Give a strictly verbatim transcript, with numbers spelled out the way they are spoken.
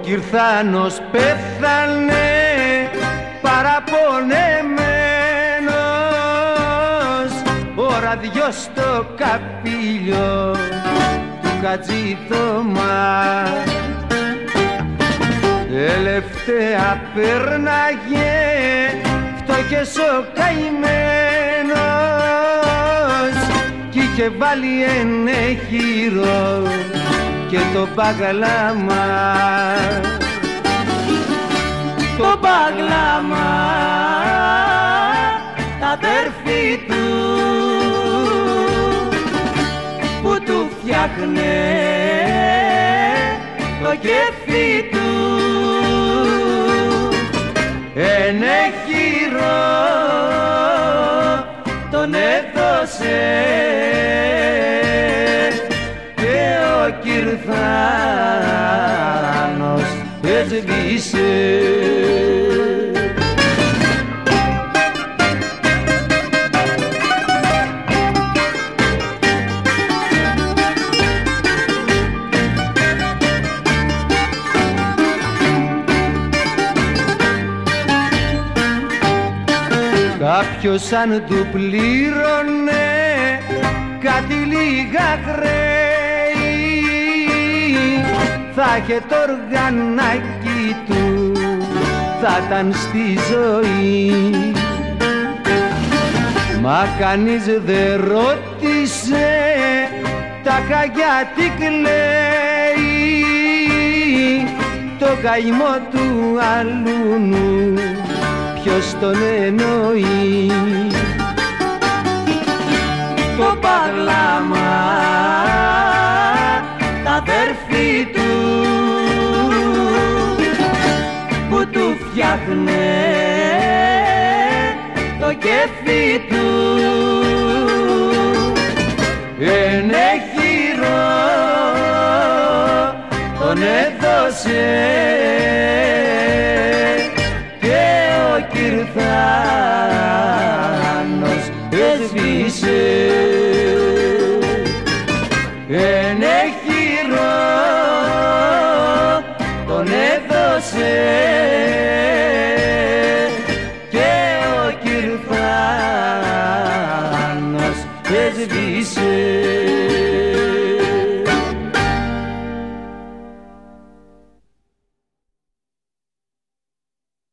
Κυρθάνος πέθανε παραπονεμένος, ο ραδιός στο καπήλιο του Χατζηθωμά. Τελευταία πέρναγε φτωχές ο καημένος κι είχε βάλει ενέχειρο και το μπαγλάμα. Το μπαγλάμα τα αδέρφη του που του φτιάχνε το κέφι του ενέχειρο τον έδωσε και ο Κυρθάνος έσβησε. Κάποιος αν του πλήρωνε κάτι λίγα χρέη θα είχε το οργανάκι του, θα ήταν στη ζωή. Μα κανείς δεν ρώτησε τάχα γιατί κλαίει το καημό του αλούνου, ποιος τον εννοεί. Το παγλάμα τα αδέρφη του που του φτιάχνε το κέφι του ενέχειρο τον έδωσε και ο Κυρθάνος έσβησε. Ενέχειρο τον έδωσε και ο Κυρθάνος έσβησε.